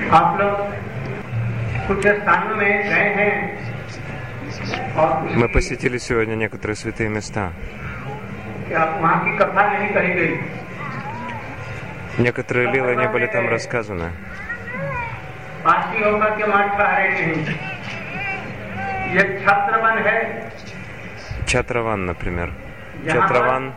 Мы посетили сегодня некоторые святые места. Некоторые лилы не были там рассказаны. Чатраван, например. Чатраван.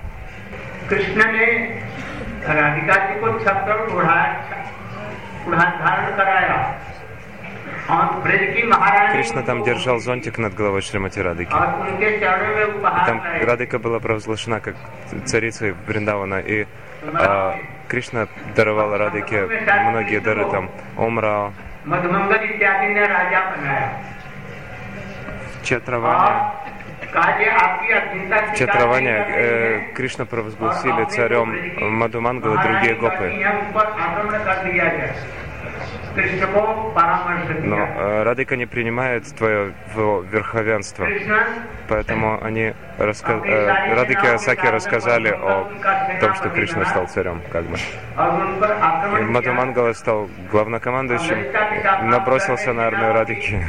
Кришна там держал зонтик над головой Шримати Радхики. Там Радхика была провозглашена как царицей Вриндавана, и Кришна даровал Радхике многие дары, там Омрао, в Чатраване Кришна провозгласили царем Мадхумангала и другие гопы. Но Радхика не принимает твое верховенство, поэтому они Радхике и Саке рассказали о том, что Кришна стал царем, как бы. И Мадхумангала стал главнокомандующим, набросился на армию Радхики.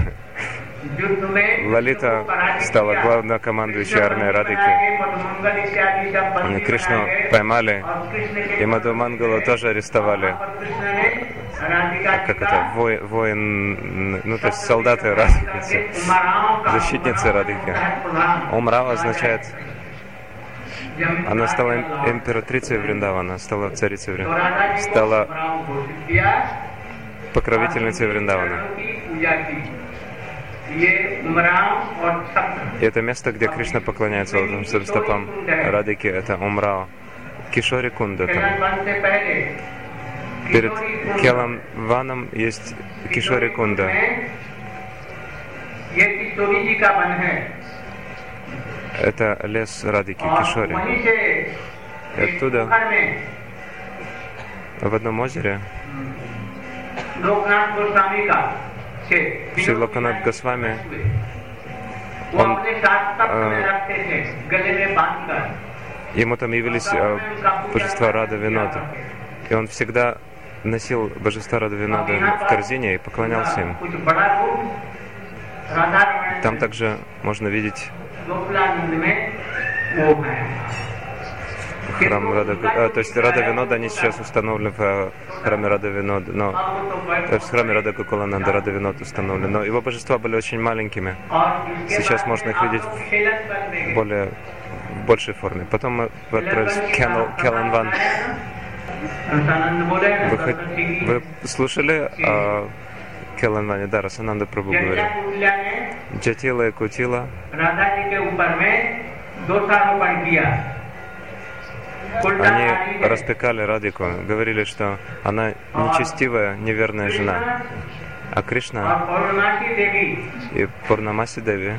Лалита стала главнокомандующей армией Радхики. Кришну поймали, и Мадхумангала тоже арестовали. Как это? Воин, ну то есть солдаты Радхики, защитницы Радхики. Омрау означает, она стала императрицей Вриндавана, стала царицей Вриндавана, стала покровительницей Вриндавана. И это место, где Кришна поклоняется золотым стопам Радхики, это Омрау. Кишори Кунда там. Перед Келанваном есть Кишори Кунда. Это лес Радхики, Кишори. И оттуда, в одном озере, Шри Локанат Госвами, ему там явились божества Рада Винода, и он всегда носил божества Рада Винода в корзине и поклонялся им. Там также можно видеть храм Рада, то есть Рада Винода, они сейчас установлены в храме Рада Винода, но в храме Рада Гокулананда Рада Винод установлен, но его божества были очень маленькими. Сейчас можно их видеть в большей форме. Потом мы отправились в Келанван. Вы слушали о Келанване? Да, Расананда Прабху говорил. Джатила и Кутила. Они распекали Радхику, говорили, что она нечестивая, неверная жена. А Кришна и Пурнамаси Деви,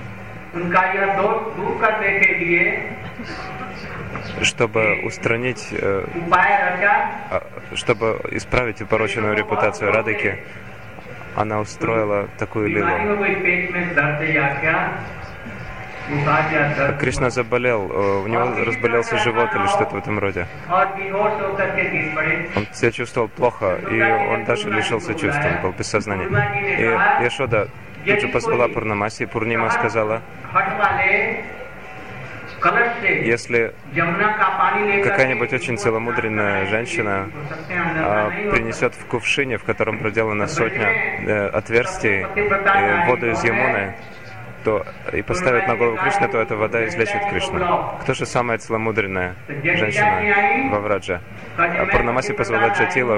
чтобы устранить, чтобы исправить упороченную репутацию Радхики, она устроила такую лилу. Кришна заболел, у него разболелся живот или что-то в этом роде. Он себя чувствовал плохо, и он даже лишился чувств, он был без сознания. И Яшода тут же позвала Пурнамаси, и Пурнима сказала, если какая-нибудь очень целомудренная женщина принесет в кувшине, в котором проделана сотня отверстий, воду из Ямуны, и поставит на голову Кришны, то эта вода излечит Кришну. Кто же самая целомудренная женщина во Враджа? Пурнамаси позвала Джатилу.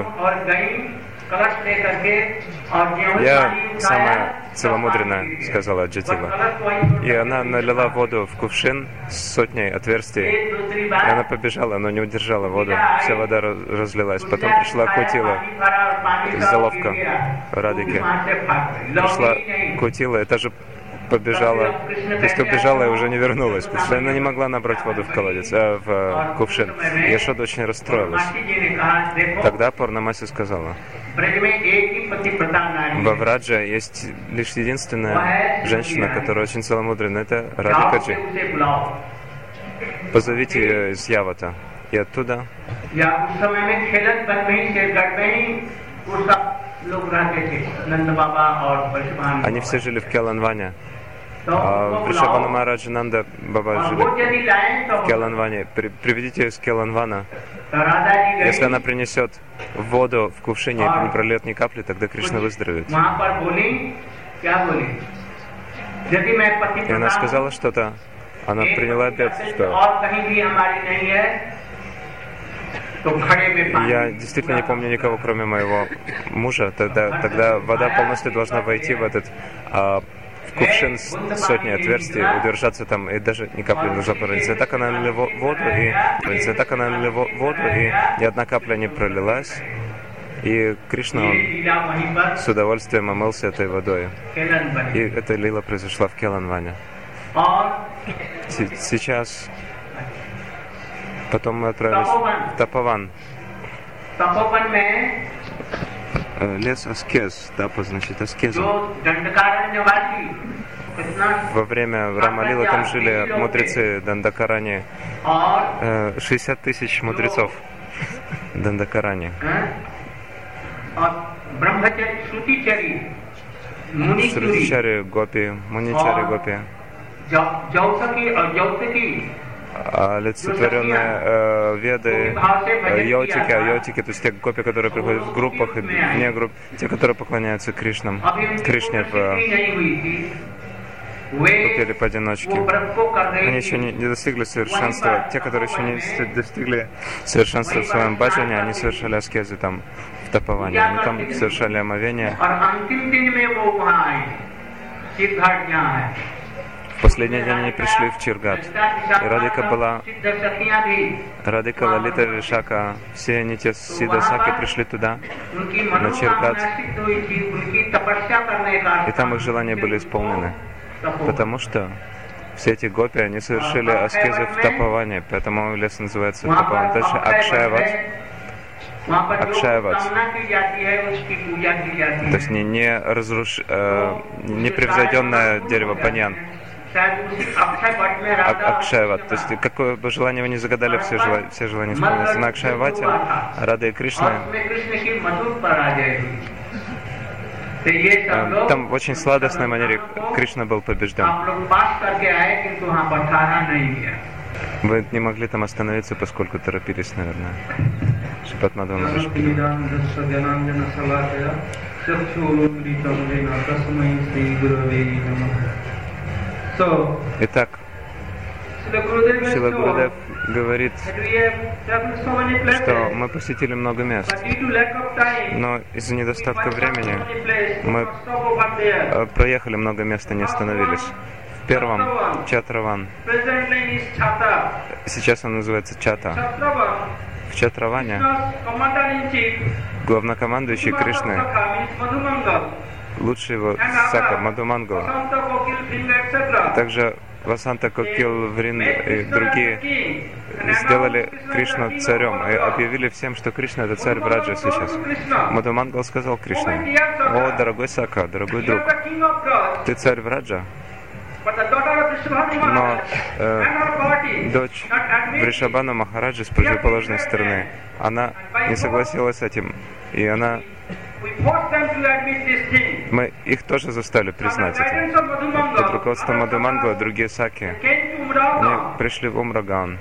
Я самая целомудренная, сказала Джатила. И она налила воду в кувшин с сотней отверстий. И она побежала, но не удержала воду. Вся вода разлилась. Потом пришла Кутила, заловка Радхики. Пришла Кутила, это же побежала, то есть убежала и уже не вернулась, потому что она не могла набрать воду в колодец, в кувшин. Яшода очень расстроилась. Тогда Пурнамаси сказала, во Врадже есть лишь единственная женщина, которая очень целомудренна, это Радхикаджи. Позовите ее из Явата. И оттуда Они все жили в Келанване. Вришабхану Махараджа Нанда Баба жили в Келанване. Приведите ее из Келанвана. Если она принесет воду в кувшине и не прольет ни капли, тогда Кришна выздоровеет. И она сказала что-то. Она приняла обет, что я действительно не помню никого, кроме моего мужа. Тогда вода полностью должна войти в этот кувшин с сотней отверстий, удержаться там, и даже ни капли не нужно пролиться. Так она налила воду, и ни одна капля не пролилась. И Кришна, он с удовольствием омылся этой водой. И эта лила произошла в Келанване. Сейчас, потом мы отправились в Тапован. Лес аскез, Тапа значит аскеза. Во время Рамалилы там жили мудрецы Дандакарани, 60 тысяч мудрецов Дандакарани. Срутичари Гопи, Муничари Гопи, олицетворенные веды, йотики, то есть те гопи, которые приходят в группах и вне групп, те, которые поклоняются Кришне в группе или поодиночке. Они еще не достигли совершенства. Те, которые еще не достигли совершенства в своем баджане, они совершали аскезы там в Тапаване. Они там совершали омовение. В последний день они пришли в Чиргат. И Радика, Лалита, Вишака, все они те Сидасаки пришли туда, на Чиргат. И там их желания были исполнены. Потому что все эти гопи, они совершили аскезы в Тапаване, поэтому лес называется Тапаван. Дальше Акшаяват. То есть непревзойденное дерево Паньян. Акшаяват. То есть какое бы желание вы ни загадали, все желания исполнятся. На Акшаявате Рада и Кришна. Там в очень сладостной манере Кришна был побежден. Вы не могли там остановиться, поскольку торопились, наверное. Шипат Мадхаван Рашпи. Итак, Шрила Гурудев говорит, что мы посетили много мест, но из-за недостатка времени мы проехали много мест и не остановились. В первом Чатраван. Сейчас он называется Чата. В Чатраване главнокомандующий Кришны, лучший его Сака, Мадхумангал, также Васанта Кокил, Вринд и другие сделали Кришну царем и объявили всем, что Кришна это царь Враджа сейчас. Мадхумангал сказал Кришне: «О, дорогой Сака, дорогой друг, ты царь Враджа, но дочь Вришабхана Махараджа с противоположной стороны, она не согласилась с этим, и мы их тоже заставили признать это. Под руководством Мадхумангала другие саки, они пришли в Умрагаон,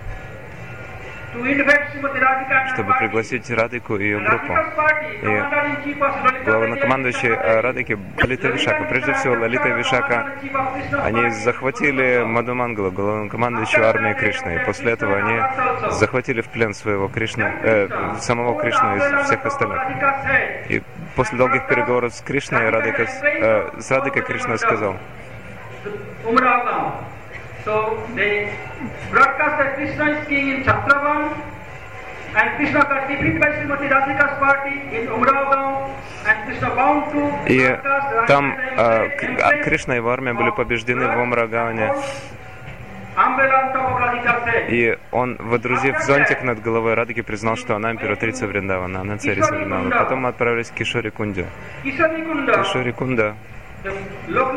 чтобы пригласить Радику и ее группу. И главнокомандующий Радики Лалита Вишака. Прежде всего, Лалита Вишака, они захватили Мадхумангала, главнокомандующего армии Кришны. И после этого они захватили в плен своего самого Кришну и всех остальных. И после долгих переговоров с Кришной, с Радикой Кришна сказал: So they broadcast that Krishna is king in Chatravan, and Krishna got defeated by Srimati Radhika's party in Umrao, and Krishna bound to и там Кришна и его армия были побеждены в Умрагауне. И он, водрузив зонтик над головой Радхики, признал, что она императрица Вриндавана, она царица Вриндавана. Потом мы отправились к Кишори-кунде. Кишори-кунда.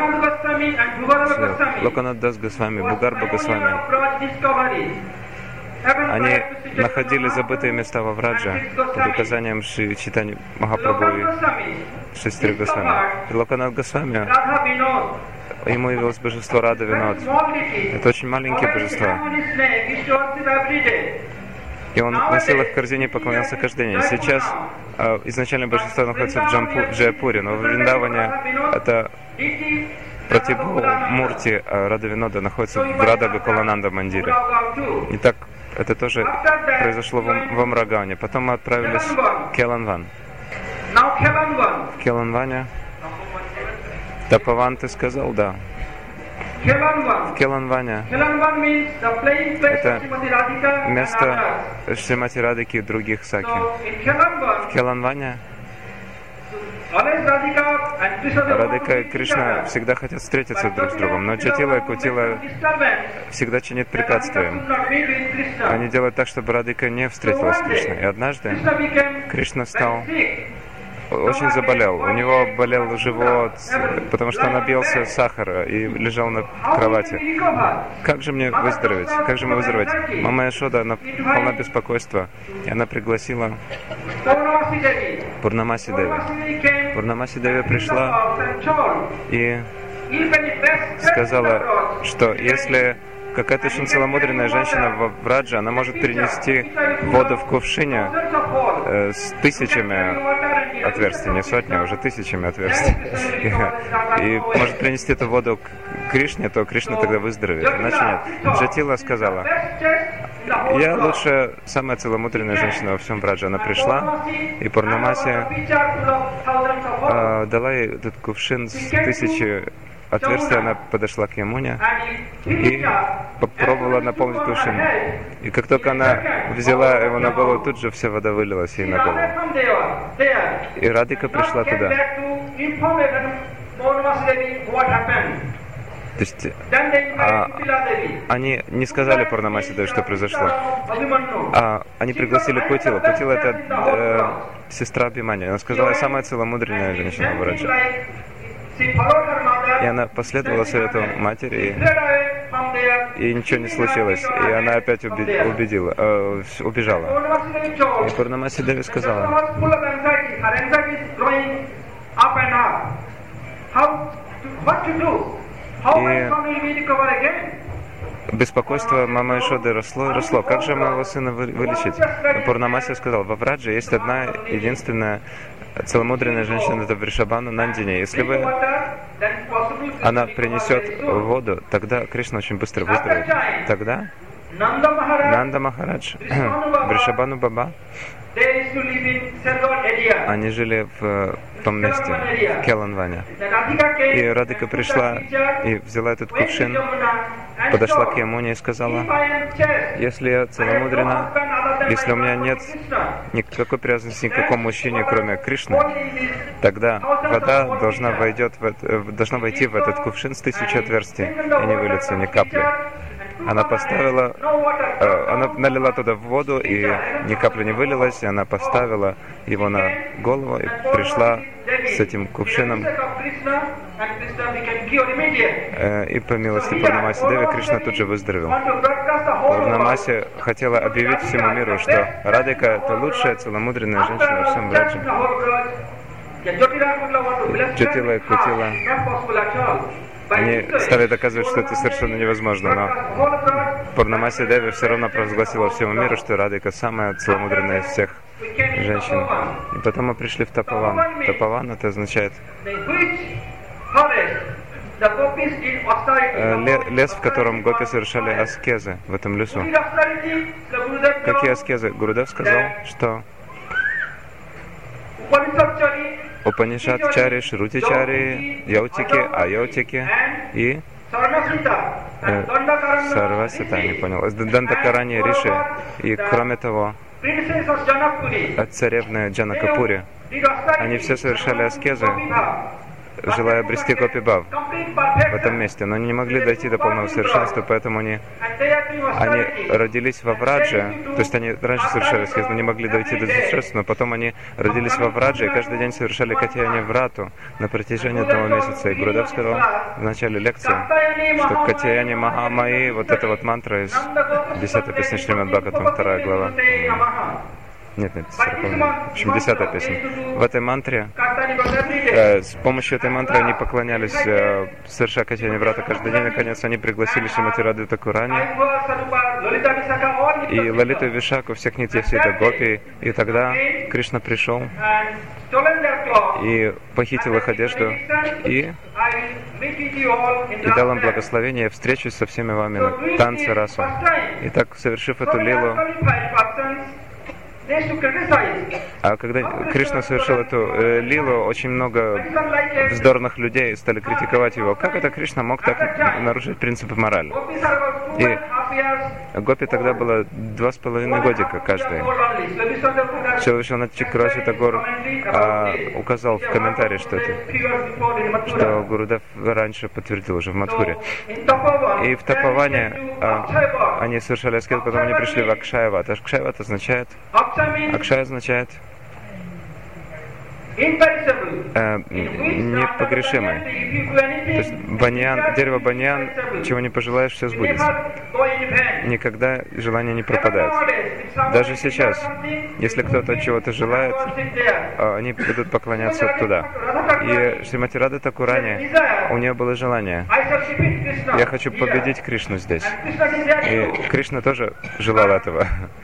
Локанат Дас Госвами, Бугарба Госвами, Они находили забытые места во Враджа под указанием Шри Чайтаньи Махапрабху и Шестри Госвами. И Локанат Госвами, ему явилось божество Рада Винод. Это очень маленькие божества. И он носил их в корзине и поклонялся каждый день. Сейчас изначально божество находится в Джайпуре, но в Вриндаване это Пратибху Мурти Рада Винода находится в Рада Гокулананда Мандире. И так это тоже произошло в Амрагане. Потом мы отправились в Келанван. В Келанване Тапаван, ты сказал, да. В Келанване это место Шримати Радхики и других Саки. В Келанване Радхика и Кришна всегда хотят встретиться друг с другом, но Джатила и Кутила всегда чинят препятствия. Они делают так, чтобы Радхика не встретилась с Кришной. И однажды Кришна очень заболел. У него болел живот, потому что он объелся сахара и лежал на кровати. Как же мне выздороветь? Как же мне выздороветь? Мама Яшода, она полна беспокойства. И она пригласила Пурнамаси Деви. Пурнамаси Деви пришла и сказала, что если какая-то очень целомудренная женщина в Врадже, она может принести воду в кувшине с тысячами отверстий, не сотни, а уже тысячами отверстий. И может принести эту воду к Кришне, то Кришна тогда выздоровеет. Иначе нет. Джатила сказала, я лучше самая целомудренная женщина во всем Врадже. Она пришла, и Пурнамаси дала ей этот кувшин с тысячи отверстий. Она подошла к Ямуне и попробовала наполнить кувшин. И как только она взяла его на голову, тут же вся вода вылилась ей на голову. И Радхика пришла туда. То есть они не сказали Пурнамаси Деви, что произошло. Они пригласили Кутилу. Кутила — это сестра Абхимани. Она сказала, я самая целомудренная женщина в Врадже. И она последовала совету матери, и ничего не случилось. И она опять убежала. И Пурнамаси Деви сказала, и беспокойство мамы Яшоды росло и росло. Как же моего сына вылечить? Пурнамаси сказал, во Врадже есть одна единственная целомудренная женщина, это Вришабхану Нандини. Если она принесет воду, тогда Кришна очень быстро выздоровеет. Тогда Нанда Махарадж, Вришабхану Баба, они жили в том месте, в Келанване. И Радхика пришла и взяла этот кувшин, подошла к Ямуне и сказала, если я целомудрена, если у меня нет никакой привязанности ни к какому мужчине, кроме Кришны, тогда вода должна войти в этот кувшин с 1000 отверстий и не выльется ни капли. Она налила туда воду, и ни капли не вылилось, и она поставила его на голову и пришла с этим кувшином. И по милости Пурнамаси Деви Кришна тут же выздоровел. Пурнамаси хотела объявить всему миру, что Радхика — это лучшая целомудренная женщина во всем Врадже. Джатила и Кутила, они стали доказывать, что это совершенно невозможно, но Пурнамаси Деви все равно провозгласила всему миру, что Радхика самая целомудренная из всех женщин. И потом мы пришли в Тапаван. Тапаван — это означает лес, в котором гопи совершали аскезы, в этом лесу. Какие аскезы? Гурудев сказал, что Упанишад-чари, Шрути-чари, Яутики, Аяутики и Сарвасита, не понял, Дандакарани, Риши. И кроме того, царевны Джанакапури, они все совершали аскезы желая обрести Гопи-бхав в этом месте, но они не могли дойти до полного совершенства, поэтому они родились во Врадже, то есть они раньше совершали аскезу, но не могли дойти до совершенства, но потом они родились во Врадже и каждый день совершали Катьяни Врату на протяжении одного месяца. И Гурудев сказал в начале лекции, что Катьяни Махамаи, вот эта вот мантра из 10-й песни Шримад Бхагаватам, 2 глава. Нет, в общем, 10-я песня. В этой мантре, с помощью этой мантры они поклонялись, совершая Катьяни Врата каждый день. Наконец, они пригласили Шримати Раду Такурани и Лалиту и Вишаку, всех Нитья-Сита Гопи. И тогда Кришна пришел и похитил их одежду и дал им благословение. Я встречусь со всеми вами на танце расу. И так, совершив эту лилу, а когда Кришна совершил эту лилу, очень много вздорных людей стали критиковать его. Как это Кришна мог так нарушить принципы морали? И Гопи тогда было 2,5 годика каждый. Шилавишванат Чакраварти Тагор указал в комментарии, что Гурудев раньше подтвердил уже в Мадхуре. И в Тапаване они совершали аскезу, потом они пришли в Акшаяват. Акшаяват означает... Акшай означает непогрешимый. То есть баньян, дерево баньян, чего не пожелаешь, все сбудется. Никогда желание не пропадает. Даже сейчас, если кто-то чего-то желает, они будут поклоняться туда. И Шримати Рада Такурани, у нее было желание: я хочу победить Кришну здесь. И Кришна тоже желал этого.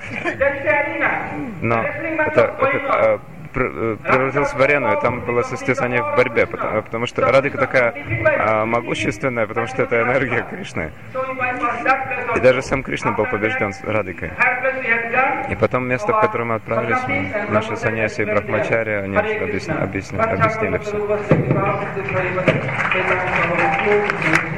Но это превратился в арену, и там было состязание в борьбе, потому что Радика такая могущественная, потому что это энергия Кришны. И даже сам Кришна был побежден с Радикой. И потом место, в которое мы отправились, наши саньяси и брахмачари, они объяснили все.